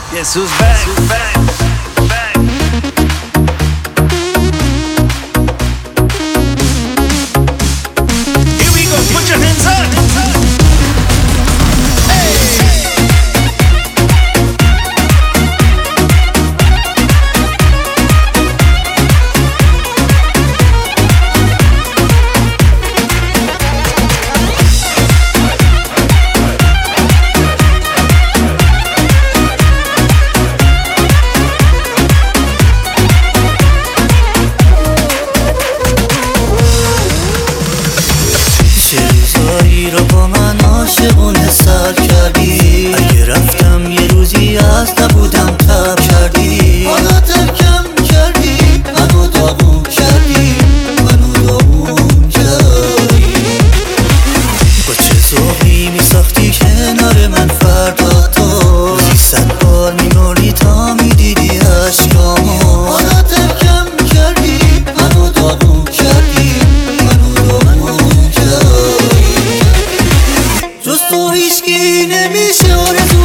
Guess who's back? Here we go, put your hands up. چیزایی رو با من عاشقونه سر کردی، اگه رفتم یه روزی از نبودم تب کردی، حالا ترکم کردی، منو داغون کردی، منو داغون کردی. با چه ذوقی میساختی کنار من فردا تو، روزی 100 بار میمردی تا میدیدی عشقامو، حالا ترکم کردی، منو داغون کردی، منو داغون کردی. جز تو هیچکی نمیشه آرزو